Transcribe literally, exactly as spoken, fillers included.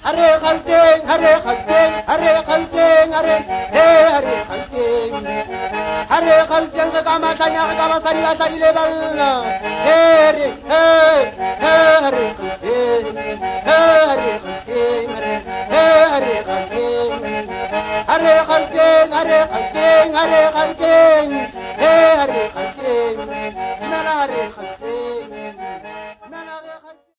hare khalting hare khalting hare khalting hare hey hare khalting hare khalting kama sanya kama sanya sanya lebal hare hey hare khalting hare khalting hare khalting hare khalting hare khalting hare khalting